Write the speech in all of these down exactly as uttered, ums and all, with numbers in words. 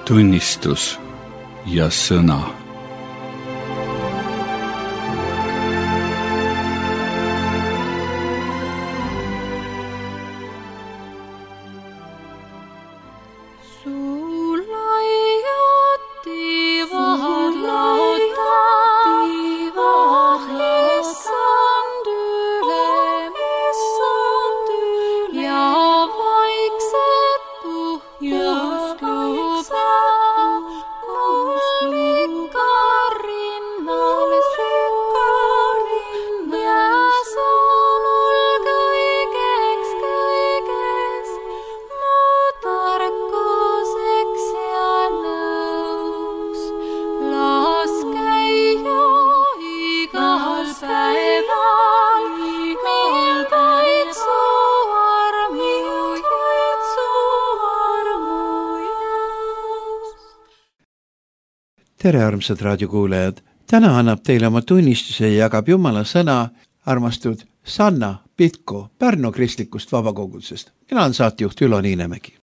tunnistus ja sõna. Tere, armsad raadiokuulajad! Täna annab teile oma tunnistuse ja jagab Jumala sõna armastud Sanna Pitko Pärnu kristlikust vabakogudusest. Mina olen saatejuht Ülo Niinemägi.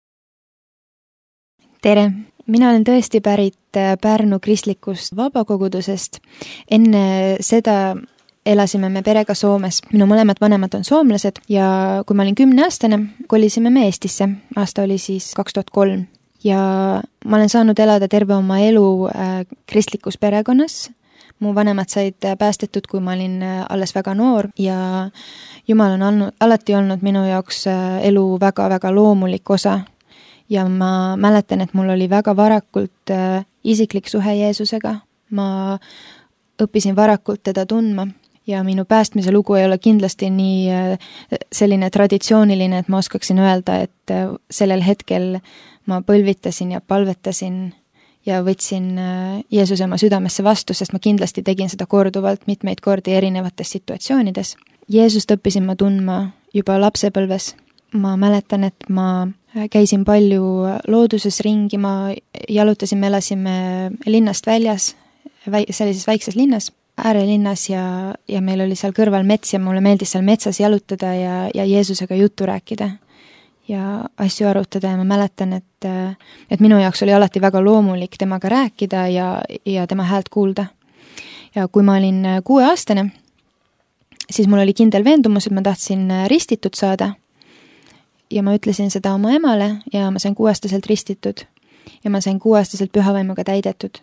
Tere! Mina olen tõesti pärit Pärnu kristlikust vabakogudusest. Enne seda elasime me perega Soomes. Minu mõlemad vanemad on soomlased ja kui ma olin kümneaastane, kolisime me Eestisse. Aasta oli siis kaks tuhat kolm. Ja ma olen saanud elada terve oma elu äh, kristlikus perekonnas. Mu vanemad said päästetud, kui ma olin äh, alles väga noor ja Jumal on olnud, alati olnud minu jaoks äh, elu väga-väga loomulik osa. Ja ma mäletan, et mul oli väga varakult äh, isiklik suhe Jeesusega. Ma õppisin varakult teda tundma ja minu päästmise lugu ei ole kindlasti nii äh, selline traditsiooniline, et ma oskaksin öelda, et äh, sellel hetkel ma põlvitasin ja palvetasin ja võtsin Jeesuse oma südamesse vastu, sest ma kindlasti tegin seda korduvalt mitmeid kordi erinevates situatsioonides. Jeesust õppisin ma tundma juba lapsepõlves. Ma mäletan, et ma käisin palju looduses ringi, ma jalutasin, me elasime linnast väljas, sellises väikses linnas, äärelinnas ja, ja meil oli seal kõrval mets ja mulle meeldis seal metsas jalutada ja, ja Jeesusega juttu rääkida ja asju arutada ja ma mäletan, et, et minu jaoks oli alati väga loomulik temaga rääkida ja, ja tema häält kuulda. Ja kui ma olin kuueaastane, siis mul oli kindel veendumus, et ma tahtsin ristitud saada ja ma ütlesin seda oma emale ja ma sain kuueaastaselt ristitud ja ma sain kuueaastaselt pühavaimuga täidetud.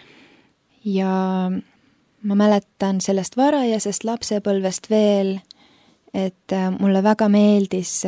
Ja ma mäletan sellest varajasest lapsepõlvest veel, et mulle väga meeldis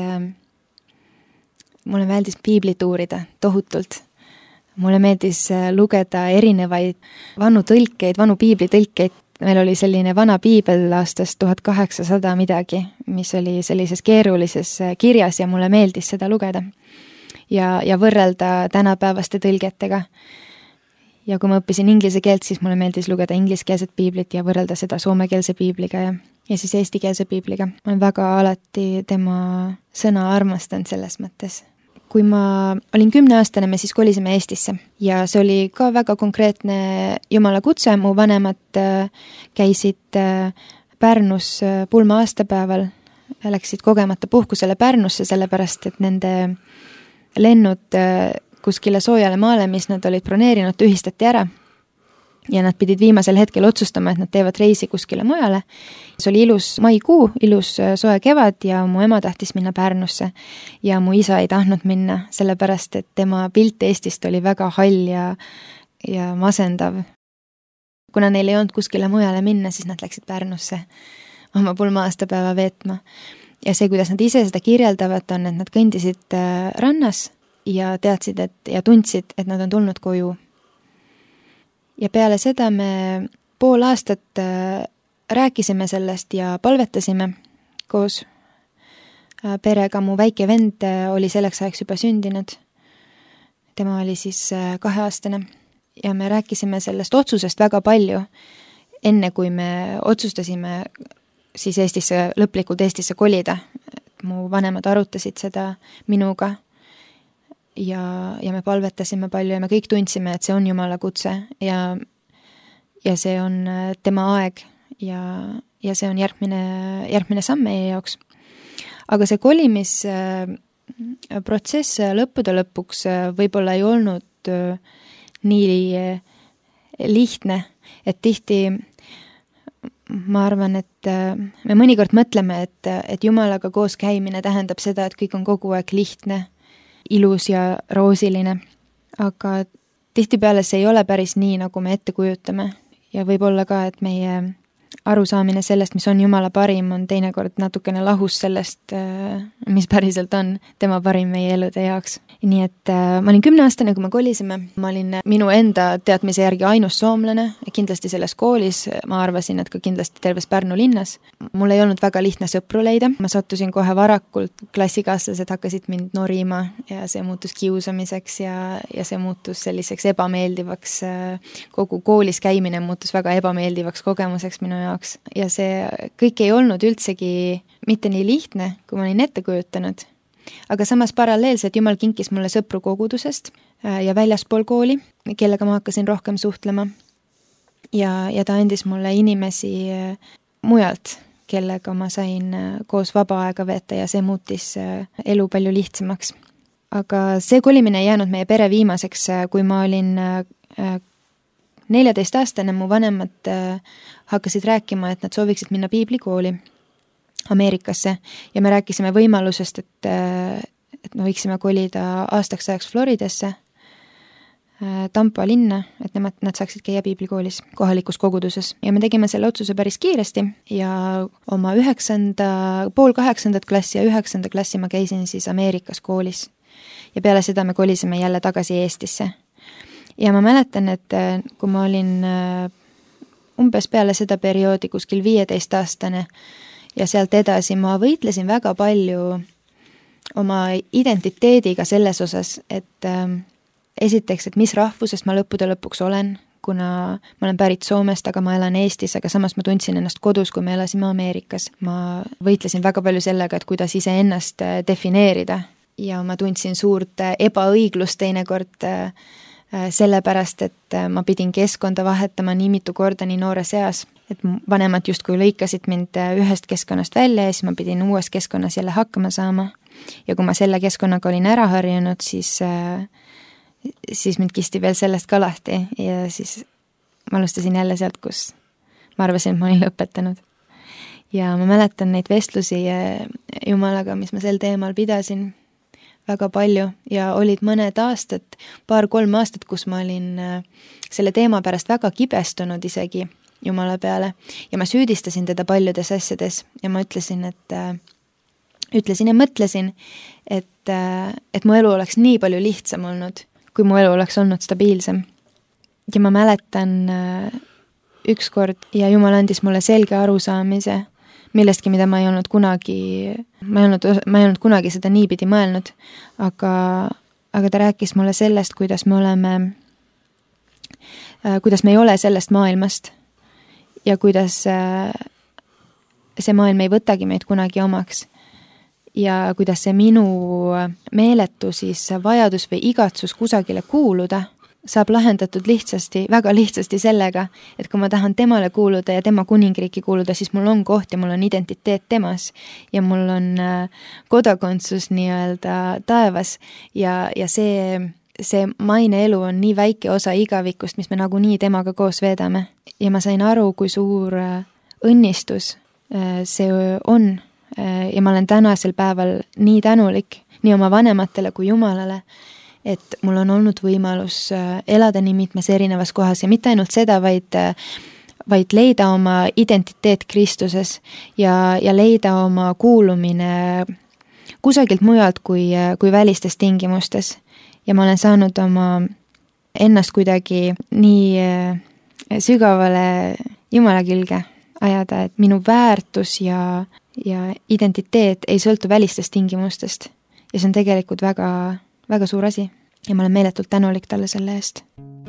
Mulle meeldis piiblit uurida tohutult. Mulle meeldis lugeda erinevaid vanu tõlkeid, vanu piiblitõlkeid. Meil oli selline vana piibel aastast tuhat kaheksasada midagi, mis oli sellises keerulises kirjas ja mulle meeldis seda lugeda. Ja, ja võrrelda tänapäevaste tõlgetega. Ja kui ma õppisin inglise keelt, siis mulle meeldis lugeda ingliskeelset piiblit ja võrrelda seda soomekeelse piibliga ja, ja siis eestikeelse piibliga. Ma olen väga alati tema sõna armastanud selles mõttes. Kui ma olin kümneaastane, me siis kolisime Eestisse ja see oli ka väga konkreetne Jumala kutse. Mu vanemad käisid Pärnus pulma aastapäeval, läksid kogemata puhkusele Pärnusse, sellepärast et nende lennud kuskile soojale maale, mis nad olid broneerinud, tühistati ära. Ja nad pidid viimasel hetkel otsustama, et nad teevad reisi kuskile mujale. See oli ilus maikuu, ilus soe kevad ja mu ema tahtis minna Pärnusse. Ja mu isa ei tahtnud minna, sellepärast et tema pilt Eestist oli väga hall ja, ja masendav. Kuna neil ei olnud kuskile mujale minna, siis nad läksid Pärnusse oma pulma aastapäeva veetma. Ja see, kuidas nad ise seda kirjeldavad, on, et nad kõndisid rannas ja teadsid, et, ja tundsid, et nad on tulnud koju. Ja peale seda me pool aastat rääkisime sellest ja palvetasime koos perega. Mu väike vend oli selleks ajaks juba sündinud. Tema oli siis kaheaastane ja me rääkisime sellest otsusest väga palju, enne kui me otsustasime siis Eestisse, lõplikult Eestisse kolida. Mu vanemad arutasid seda minuga. Ja, ja me palvetasime palju ja me kõik tundsime, et see on Jumala kutse ja, ja see on tema aeg ja, ja see on järgmine, järgmine samm meie jaoks. Aga see kolimisprotsess lõppude lõpuks võib-olla ei olnud öö, nii lihtne, et tihti ma arvan, et me mõnikord mõtleme, et, et Jumalaga koos käimine tähendab seda, et kõik on kogu aeg lihtne, ilus ja roosiline, aga tihtipeale see ei ole päris nii, nagu me ette kujutame ja võib olla ka, et meie arusaamine sellest, mis on Jumala parim, on teinekord natukene lahus sellest, mis päriselt on tema parim meie elude jaoks. Nii et ma olin kümneaastane, kui me kolisime, ma olin minu enda teadmise järgi ainus soomlane, kindlasti selles koolis, ma arvasin, et ka kindlasti terves Pärnu linnas. Mul ei olnud väga lihtne sõpru leida, ma sattusin kohe varakult, klassikaaslased hakkasid mind norima ja see muutus kiusamiseks ja, ja see muutus selliseks ebameeldivaks, kogu koolis käimine muutus väga ebameeldivaks kogemuseks minu jaoks ja see kõik ei olnud üldsegi mitte nii lihtne, kui ma olin ette kujutanud. Aga samas paralleelselt Jumal kinkis mulle sõpru kogudusest ja väljaspool kooli, kellega ma hakkasin rohkem suhtlema. Ja, ja ta andis mulle inimesi mujalt, kellega ma sain koos vaba aega veeta ja see muutis elu palju lihtsamaks. Aga see kolimine ei jäänud meie pere viimaseks, kui ma olin neljateist-aastane, mu vanemad hakkasid rääkima, et nad sooviksid minna piiblikooli Ameerikasse ja me rääkisime võimalusest, et, et me võiksime kolida aastaks ajaks Floridasse, Tampa linna, et nemad, nad saaksid käia piiblikoolis kohalikus koguduses. Ja me tegime selle otsuse päris kiiresti ja oma üheksanda, pool kaheksandat klassi ja üheksanda klassi ma käisin siis Ameerikas koolis. Ja peale seda me kolisime jälle tagasi Eestisse. Ja ma mäletan, et kui ma olin umbes peale seda perioodi kuskil viieteist aastane ja sealt edasi ma võitlesin väga palju oma identiteediga selles osas, et äh, esiteks, et mis rahvusest ma lõppude lõpuks olen, kuna ma olen pärit Soomest, aga ma elan Eestis, aga samas ma tundsin ennast kodus, kui me elasime Ameerikas. Ma võitlesin väga palju sellega, et kuidas ise ennast defineerida ja ma tundsin suurt ebaõiglust teinekord äh, sellepärast, et ma pidin keskkonda vahetama nii mitu korda nii noore seas, et vanemad justkui lõikasid mind ühest keskkonnast välja ja siis ma pidin uues keskkonnas jälle hakkama saama. Ja kui ma selle keskkonnaga olin ära harjunud, siis, siis mind kisti veel sellest ka lahti ja siis ma alustasin jälle sealt, kus ma arvasin, et ma olin lõpetanud. Ja ma mäletan neid vestlusi Jumalaga, mis ma sel teemal pidasin väga palju ja olid mõned aastad, paar-kolm aastat, kus ma olin selle teema pärast väga kibestunud isegi Jumala peale ja ma süüdistasin teda paljudes asjades ja ma ütlesin, et ütlesin ja mõtlesin, et, et mu elu oleks nii palju lihtsam olnud, kui mu elu oleks olnud stabiilsem. Ja ma mäletan ükskord ja Jumal andis mulle selge arusaamise millestki, mida ma ei olnud kunagi, ma ei olnud, ma ei olnud kunagi seda niipidi mõelnud, aga, aga ta rääkis mulle sellest, kuidas me oleme, kuidas me ei ole sellest maailmast ja kuidas see maailm ei võtagi meid kunagi omaks ja kuidas see minu meeletu siis vajadus või igatsus kusagile kuuluda saab lahendatud lihtsasti, väga lihtsasti sellega, et kui ma tahan temale kuuluda ja tema kuningriiki kuuluda, siis mul on koht ja mul on identiteet temas ja mul on kodakondsus nii-öelda taevas ja, ja see, see maine elu on nii väike osa igavikust, mis me nagunii temaga koos veedame. Ja ma sain aru, kui suur õnnistus see on ja ma olen tänasel päeval nii tänulik nii oma vanematele kui Jumalale, et mul on olnud võimalus elada nii mitmes erinevas kohas ja mitte ainult seda, vaid, vaid leida oma identiteet Kristuses ja, ja leida oma kuulumine kusagilt mujalt kui, kui välistes tingimustes. Ja ma olen saanud oma ennast kuidagi nii sügavale Jumala külge ajada, et minu väärtus ja, ja identiteet ei sõltu välistest tingimustest. Ja see on tegelikult väga väga suur asi ja ma olen meeletult tänulik talle selle eest.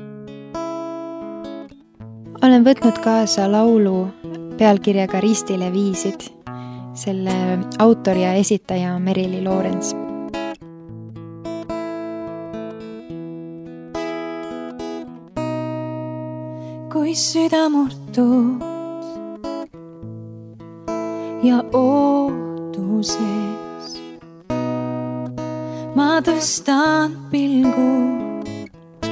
Olen võtnud kaasa laulu pealkirjaga Ristile viisid. Selle autor ja esitaja on Merili Loorens. Kui süda murtud ja ootuses ma tõstan pilgu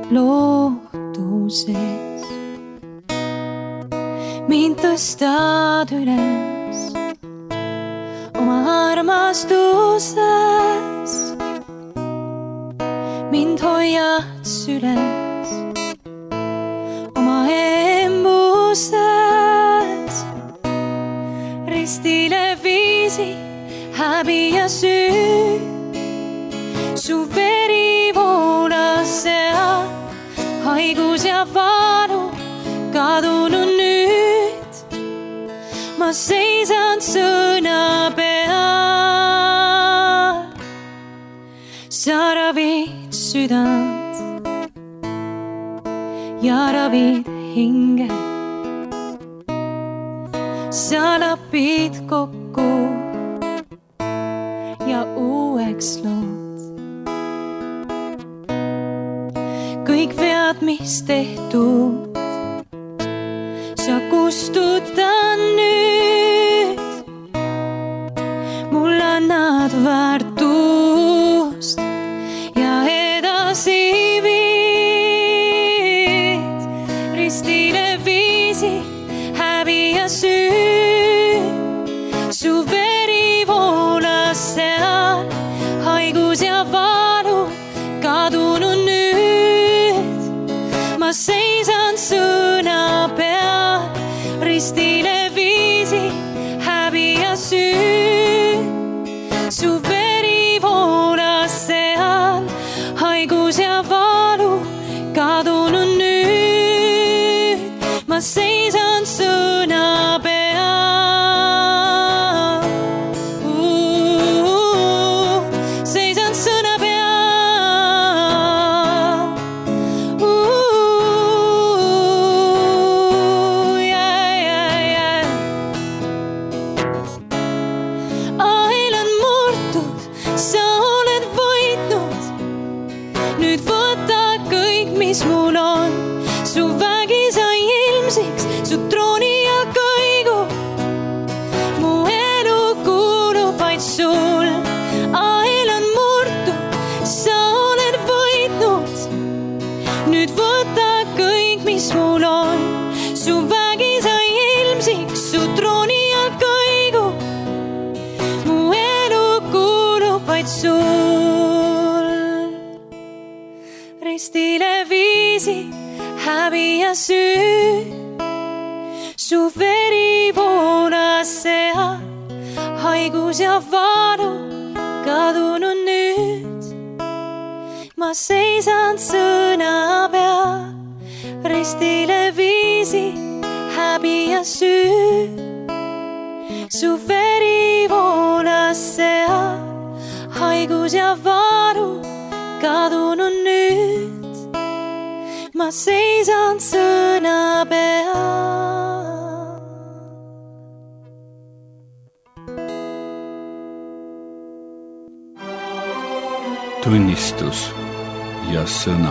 lootuses. Mind tõstad üles oma armastuses. Mind hoiad süles oma embuses. Ristile viisi häbi ja süü. Su veri voolas seal, haigus ja valu kadunud nüüd. Ma seisan sõna peal. Sa ravid südant ja ravid hinge. Sa lapid kokku ja uueks lood. Kõik vead, mis tehtud, sa kustutan nüüd. Mul annad väärtust ja edasi viid. Ristile viisi häbi ja süü. Su veri voolas seal, haigus ja valu kadunud nüüd. Ma seisan sõna peal, ristile viisi häbi ja süü. Su veri voolas seal, haigus ja valu kadunud nüüd. Ma seisan sõna peal. Uh, seisan sõna peal. Uh, yeah, yeah, yeah. Ael on murtud, sa oled võitnud. Nüüd võta kõik, mis mul on. Su vägi sai ilmsiks, su trooni ja kõigu. Mu elu kuulub vaid sul. Ael on murtud, sa oled võitnud. Nüüd võta kõik, mis mul on. Su vägi sai ilmsiks, su trooni ja kõigu. Mu elu kuulub vaid sul. Ristile viisi häbi ja süü. Su veri voolas seal, haigus ja valu kadunud nüüd. Ma seisan sõna peal, ristile viisi häbi ja süü. Su veri voolas seal, haigus ja valu kadunud nüüd. Ma seisan sõna peal. tunnistus ja sõna.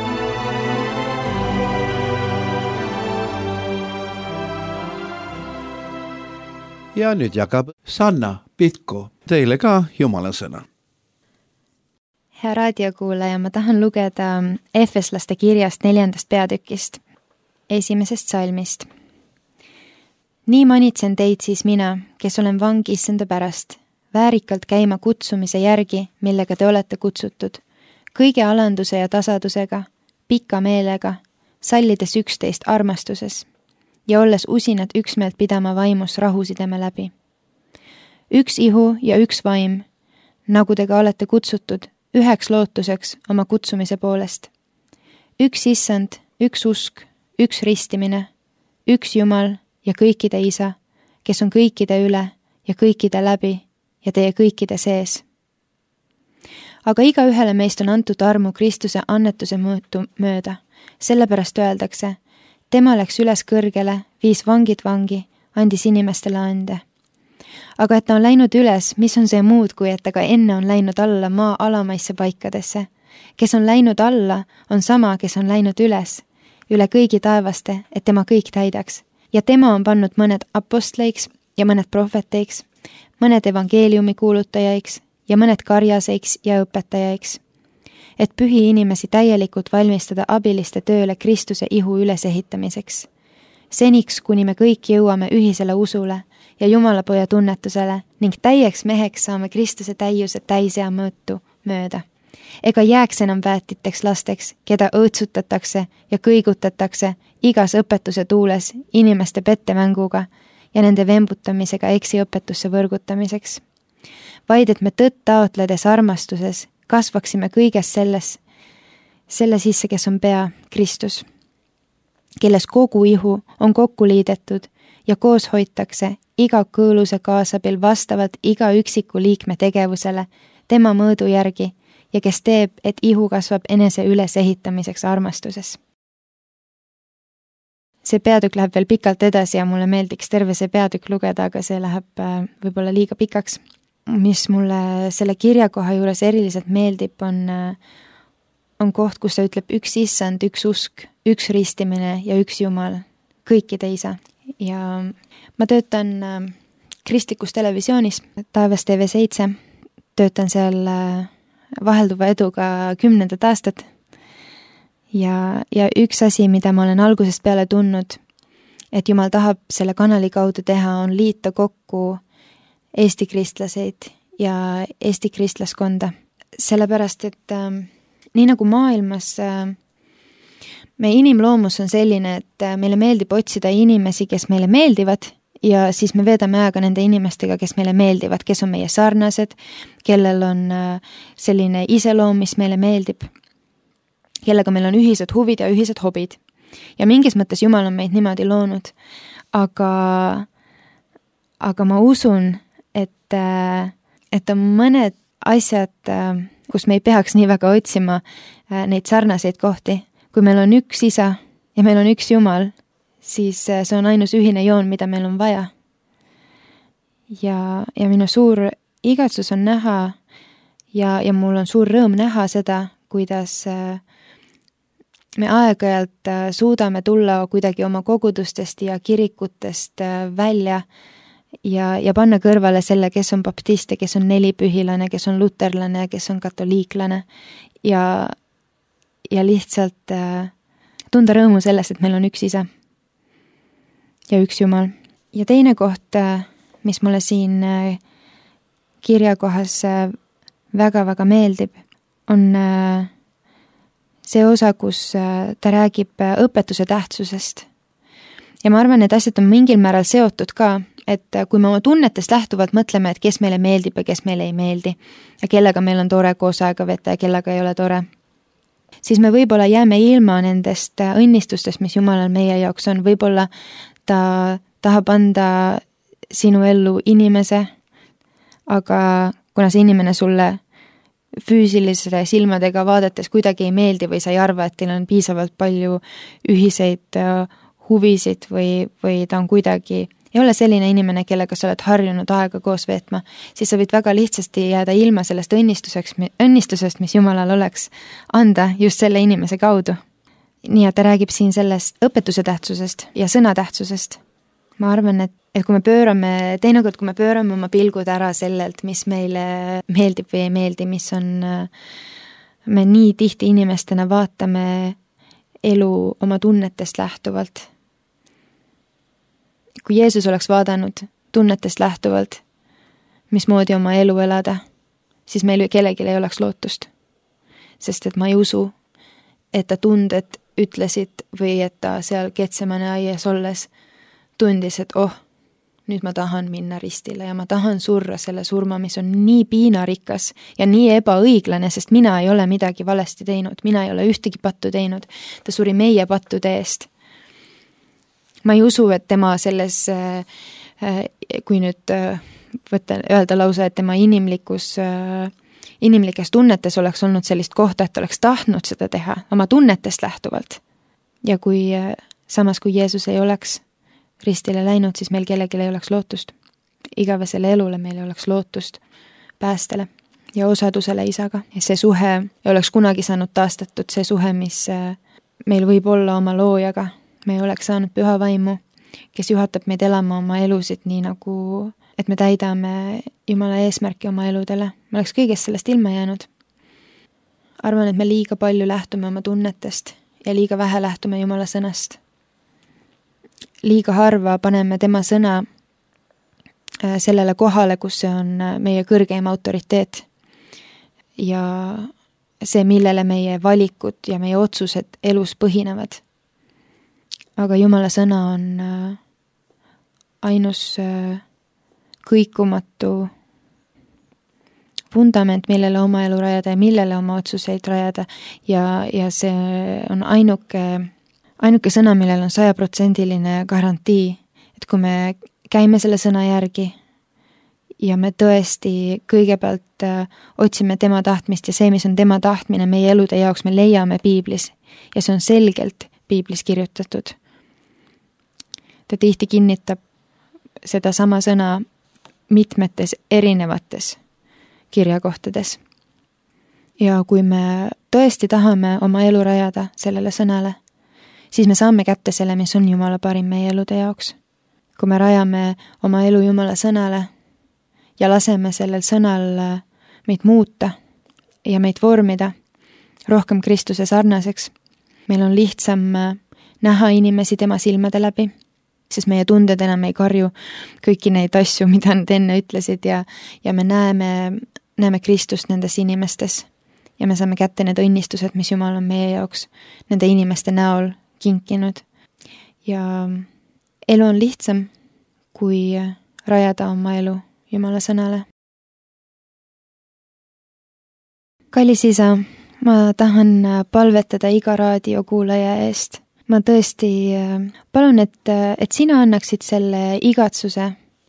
Ja nüüd jagab Sanna Pitko teile ka Jumala sõna. Hea raadiokuulaja, ma tahan lugeda Efeslaste kirjast neljandast peatükist, esimesest salmist. Nii manitsen teid siis mina, kes olen vang issanda pärast, väärikalt käima kutsumise järgi, millega te olete kutsutud, kõige alanduse ja tasadusega, pika meelega, sallides üksteist armastuses ja olles usinad üksmeelt pidama vaimus rahusideme läbi. Üks ihu ja üks vaim, nagu te ka olete kutsutud, üheks lootuseks oma kutsumise poolest. Üks issand, üks usk, üks ristimine, üks Jumal ja kõikide isa, kes on kõikide üle ja kõikide läbi ja teie kõikide sees. Aga igaühele meist on antud armu Kristuse annetuse mõõtu mööda, sellepärast öeldakse, tema läks üles kõrgele, viis vangid vangi, andis inimestele ande. Aga et ta on läinud üles, mis on see muud, kui et ta ka enne on läinud alla maa alamaisse paikadesse. Kes on läinud alla, on sama, kes on läinud üles, üle kõigi taevaste, et tema kõik täidaks. Ja tema on pannud mõned apostleiks ja mõned prohveteiks, mõned evangeeliumi kuulutajaiks ja mõned karjaseiks ja õpetajaiks. et pühi inimesi täielikult valmistada abiliste tööle Kristuse ihu ülesehitamiseks. Seniks, kuni me kõik jõuame ühisele usule ja Jumalapoja tunnetusele ning täieks meheks saame Kristuse täiuse täisea mõõtu mööda. Ega jääks enam väetiteks lasteks, keda õõtsutatakse ja kõigutatakse igas õpetuse tuules inimeste pettemänguga ja nende vembutamisega eksiõpetusse võrgutamiseks. Vaid et me tõtt taotledes armastuses kasvaksime kõiges selles, selle sisse, kes on pea, Kristus, kelles kogu ihu on kokku liidetud ja koos hoitakse iga kõõluse kaasabil vastavalt iga üksiku liikme tegevusele tema mõõdu järgi ja kes teeb, et ihu kasvab enese ülesehitamiseks armastuses. See peatükk läheb veel pikalt edasi ja mulle meeldiks terve see peatükk lugeda, aga see läheb võib-olla liiga pikaks. Mis mulle selle kirjakoha juures eriliselt meeldib, on, on koht, kus ta ütleb üks issand, üks usk, üks ristimine ja üks Jumal, kõikide isa. Ja ma töötan kristlikus televisioonis, Taevas T V seitse, töötan seal vahelduva eduga kümnendat aastat ja, ja üks asi, mida ma olen algusest peale tundnud, et Jumal tahab selle kanali kaudu teha, on liita kokku Eesti kristlaseid ja Eesti kristlaskonda. Sellepärast, et äh, nii nagu maailmas äh, meie inimloomus on selline, et äh, meile meeldib otsida inimesi, kes meile meeldivad ja siis me veedame aega nende inimestega, kes meile meeldivad, kes on meie sarnased, kellel on äh, selline iseloom, mis meile meeldib, kellega meil on ühised huvid ja ühised hobid. Ja mingis mõttes Jumal on meid niimoodi loonud, aga, aga ma usun, et, et on mõned asjad, kus me ei peaks nii väga otsima neid sarnaseid kohti. Kui meil on üks isa ja meil on üks Jumal, siis see on ainus ühine joon, mida meil on vaja. Ja, ja minu suur igatsus on näha ja, ja mul on suur rõõm näha seda, kuidas me aeg-ajalt suudame tulla kuidagi oma kogudustest ja kirikutest välja ja, ja panna kõrvale selle, kes on baptist ja kes on nelipühilane, kes on luterlane ja kes on katoliiklane ja, ja lihtsalt äh, tunda rõõmu sellest, et meil on üks isa ja üks Jumal. Ja teine koht, äh, mis mulle siin äh, kirjakohas äh, väga-väga meeldib, on äh, see osa, kus äh, ta räägib äh, õpetuse tähtsusest. Ja ma arvan, et asjad on mingil määral seotud ka, et kui me oma tunnetest lähtuvalt mõtleme, et kes meile meeldib ja kes meile ei meeldi ja kellega meil on tore koos aega veeta ja kellega ei ole tore, siis me võib-olla jääme ilma nendest õnnistustest, mis Jumalal meie jaoks on. Võib-olla ta tahab anda sinu ellu inimese, aga kuna see inimene sulle füüsilise silmadega vaadates kuidagi ei meeldi või sa ei arva, et teil on piisavalt palju ühiseid huvisid või, või ta on kuidagi ei ole selline inimene, kellega sa oled harjunud aega koos veetma, siis sa võid väga lihtsasti jääda ilma sellest õnnistuseks, õnnistusest, mis Jumalal oleks anda just selle inimese kaudu. Nii et ta räägib siin sellest õpetuse tähtsusest ja sõna tähtsusest. Ma arvan, et, et kui me pöörame, teinekord kui me pöörame oma pilgud ära sellelt, mis meile meeldib või ei meeldi, mis on, me nii tihti inimestena vaatame elu oma tunnetest lähtuvalt. Kui Jeesus oleks vaadanud tunnetest lähtuvalt, mismoodi oma elu elada, siis meil kellelgi ei oleks lootust. Sest et ma ei usu, et ta tunded ütlesid või et ta seal Getsemane aias olles tundis, et oh, nüüd ma tahan minna ristile ja ma tahan surra selle surma, mis on nii piinarikas ja nii ebaõiglane, sest mina ei ole midagi valesti teinud, mina ei ole ühtegi pattu teinud. Ta suri meie pattude eest. Ma ei usu, et tema selles, kui nüüd võtta, öelda lausa, et tema inimlikus, inimlikes tunnetes oleks olnud sellist kohta, et oleks tahtnud seda teha oma tunnetest lähtuvalt. Ja kui samas, kui Jeesus ei oleks ristile läinud, siis meil kellelgi ei oleks lootust. Igavesele elule meil ei oleks lootust päästele ja osadusele isaga. Ja see suhe ei oleks kunagi saanud taastatud, see suhe, mis meil võib olla oma loojaga. Me ei oleks saanud püha vaimu, kes juhatab meid elama oma elusid nii nagu, et me täidame Jumala eesmärki oma eludele. Me oleks kõigest sellest ilma jäänud. arvan, et me liiga palju lähtume oma tunnetest ja liiga vähe lähtume Jumala sõnast. Liiga harva paneme tema sõna sellele kohale, kus see on meie kõrgeim autoriteet ja see, millele meie valikud ja meie otsused elus põhinevad. Aga Jumala sõna on ainus kõikumatu vundament, millele oma elu rajada ja millele oma otsuseid rajada ja, ja see on ainuke, ainuke sõna, millel on sajaprotsendiline garantii, et kui me käime selle sõna järgi ja me tõesti kõigepealt otsime tema tahtmist ja see, mis on tema tahtmine meie elude jaoks, me leiame piiblis ja see on selgelt piiblis kirjutatud. Ta tihti kinnitab seda sama sõna mitmetes erinevates kirjakohtades. Ja kui me tõesti tahame oma elu rajada sellele sõnale, siis me saame kätte selle, mis on Jumala parim meie elude jaoks. Kui me rajame oma elu Jumala sõnale ja laseme sellel sõnal meid muuta ja meid vormida rohkem Kristuse sarnaseks, meil on lihtsam näha inimesi tema silmade läbi, sest meie tunded enam ei karju kõiki neid asju, mida nad enne ütlesid ja, ja me näeme, näeme Kristust nendes inimestes ja me saame kätte need õnnistused, mis Jumal on meie jaoks nende inimeste näol kinkinud. Ja elu on lihtsam, kui rajada oma elu Jumala sõnale. Kallis isa, ma tahan palvetada iga raadiokuulaja eest. Ma tõesti palun, et, et sina annaksid selle igatsuse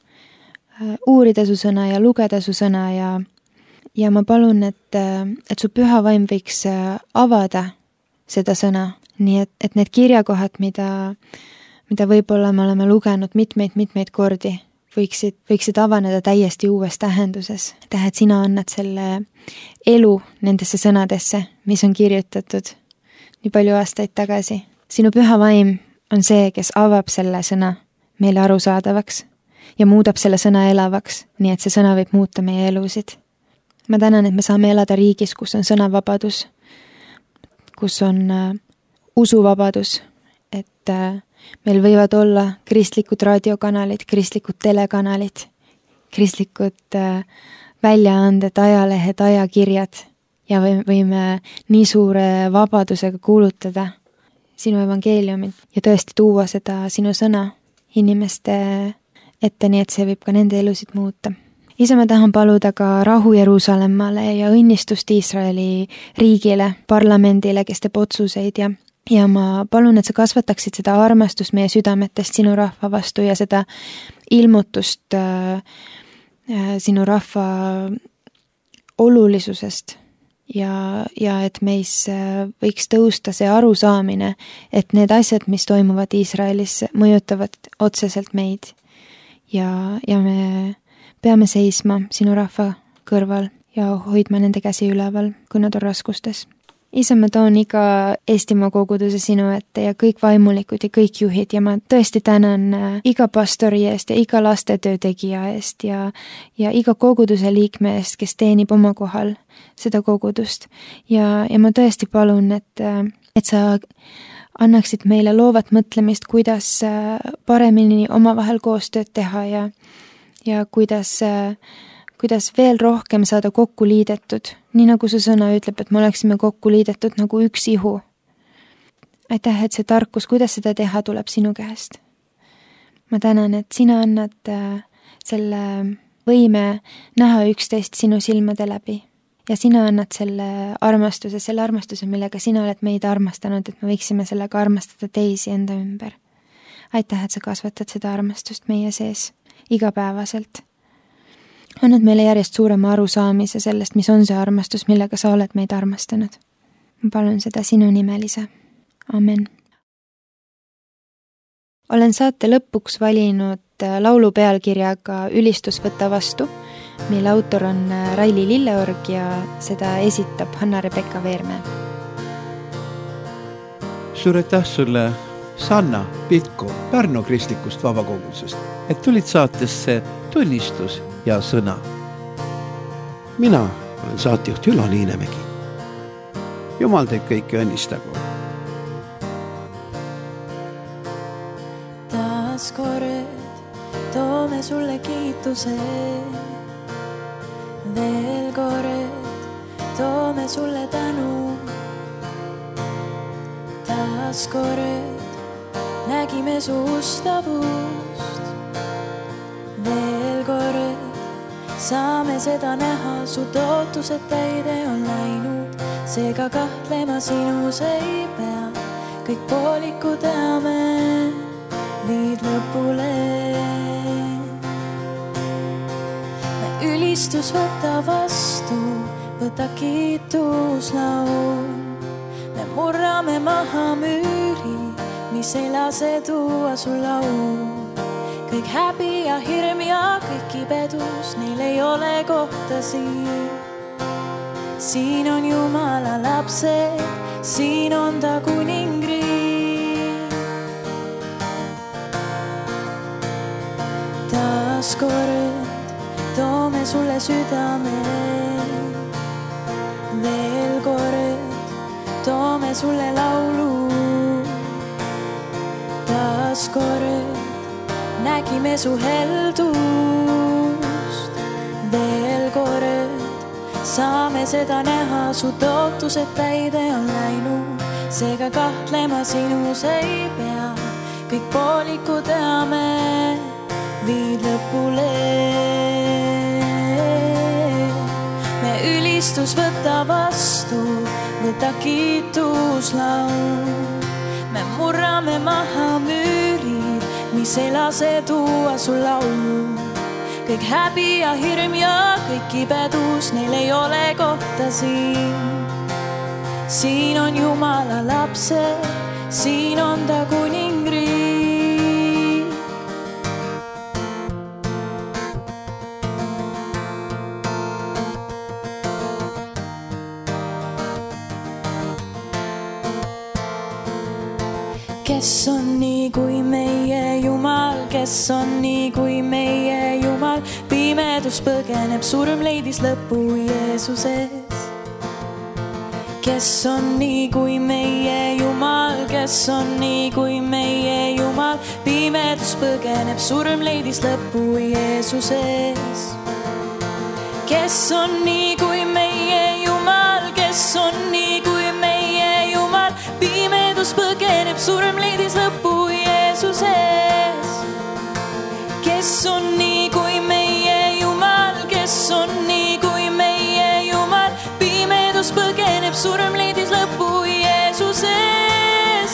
uurida su sõna ja lugeda su sõna ja, ja ma palun, et, et su püha vaim võiks avada seda sõna, nii et, et need kirjakohad, mida, mida võib-olla me oleme lugenud mitmeid-mitmeid kordi, võiksid, võiksid avaneda täiesti uues tähenduses. Tähed, sina annad selle elu nendesse sõnadesse, mis on kirjutatud nii palju aastaid tagasi. Sinu püha vaim on see, kes avab selle sõna meile arusaadavaks ja muudab selle sõna elavaks, nii et see sõna võib muuta meie elusid. Ma tänan, et me saame elada riigis, kus on sõnavabadus, kus on uh, usuvabadus, et uh, meil võivad olla kristlikud raadiokanalid, kristlikud telekanalid, kristlikud uh, väljaanded, ajalehed, ajakirjad ja võime nii suure vabadusega kuulutada sinu evangeeliumit ja tõesti tuua seda sinu sõna inimeste ette, nii et see võib ka nende elusid muuta. Isa, ma tahan paluda ka rahu Jeruusalemmale ja õnnistust Iisraeli riigile, parlamendile, kes teeb otsuseid ja, ja ma palun, et sa kasvataksid seda armastust meie südametest sinu rahva vastu ja seda ilmutust äh, äh, sinu rahva olulisusest. Ja, ja et meis võiks tõusta see arusaamine, et need asjad, mis toimuvad Iisraelis, mõjutavad otseselt meid. Ja, ja me peame seisma sinu rahva kõrval ja hoidma nende käsi üleval, kui nad on raskustes. Isa, ma toon iga Eestimaa koguduse sinu ette ja kõik vaimulikud ja kõik juhid ja ma tõesti tänan iga pastori eest ja iga lastetöö tegija eest ja, ja iga koguduse liikme eest, kes teenib oma kohal seda kogudust. Ja, ja ma tõesti palun, et, et sa annaksid meile loovat mõtlemist, kuidas paremini omavahel koostööd teha ja, ja kuidas kuidas veel rohkem saada kokku liidetud, nii nagu su sõna ütleb, et me oleksime kokku liidetud nagu üks ihu. Aitäh, et see tarkus, kuidas seda teha, tuleb sinu käest. Ma tänan, et sina annad selle võime näha üksteist sinu silmade läbi ja sina annad selle armastuse, selle armastuse, millega sina oled meid armastanud, et me võiksime sellega armastada teisi enda ümber. Aitäh, et sa kasvatad seda armastust meie sees igapäevaselt. Annad meile järjest suurema arusaamise sellest, mis on see armastus, millega sa oled meid armastanud. Ma palun seda sinu nimel, isa. Amen. Olen saate lõpuks valinud laulu pealkirjaga Ülistus võta vastu, mille autor on Raili Lilleorg ja seda esitab Hanna-Rebecca Veermäe. Suur aitäh sulle, Sanna Pitko Pärnu kristlikust vabakogudusest, et tulid saatesse tunnistus ja sõna. Mina olen saatejuht Ülo Niinemägi. Jumal teid kõiki õnnistagu. Taas kord toome sulle kiituse, veel kord toome sulle tänu. Taas kord nägime su ustavust, veel kord saame seda näha, su tootused täide on läinud, seega kahtlema sinus ei pea, kõik pooliku teame, viid lõpule. Me ülistus võta vastu, võta kiitus laul, me murrame maha müüri, mis ei lase tuua su laul. Kõik häbi ja hirm ja kõik kibedus, neil ei ole kohta siin. Siin on Jumala lapsed, siin on ta kuningriik. Taas kord toome sulle südame, veel kord toome sulle laulu. Taas kord nägime su heldust, veel kord saame seda näha, su tootused täide on läinud, seega kahtlema sinus ei pea, kõik pooliku teame, viid lõpule. Me ülistus võta vastu, võta kiitus laul, me murrame maha müürid, mis ei lase tuua su laul. Kõik häbi ja hirm ja kõik kibedus, neil ei ole kohta siin. Siin on Jumala lapsed, siin on ta kuningriik. Kes on nii kui meie Jumal, kes on nii kui meie Jumal, pimedus põgeneb, surm leidis lõpu Jeesuses. Kes on nii kui meie Jumal, kes on nii kui meie Jumal, pimedus põgeneb, surm leidis lõpu Jeesuses. Kes on nii kui meie Jumal, kes on nii kui meie Jumal, pimedus põgeneb, surm leidis lõpu Jeesuses. Kes on nii kui meie Jumal, kes on nii kui meie Jumal, pimedus põgeneb, surm leidis lõpu Jeesuses.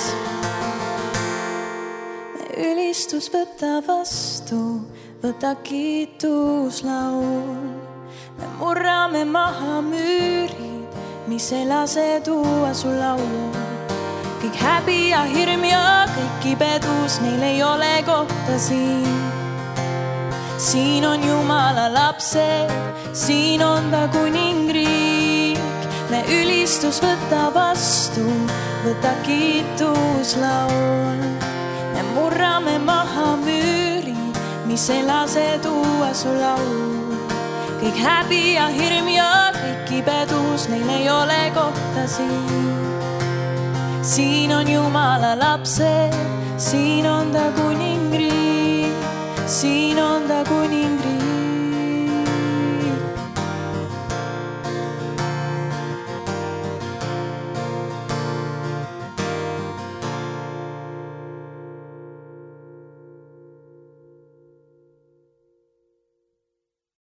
Me ülistus võta vastu, võta kiitus laul, me murrame maha müürid, mis ei lase tuua su laulu. Kõik häbi ja hirm ja kõik kibedus, neil ei ole kohta siin. Siin on Jumala lapsed, siin on ta kuningriik. Me ülistus võta vastu, võta kiitus laul, me murrame maha müürid, mis ei lase tuua su laul. Kõik häbi ja hirm ja kõik kibedus, neil ei ole kohta siin. Siin on Jumala lapsed, siin on ta kuningriik, siin on ta kuningriik.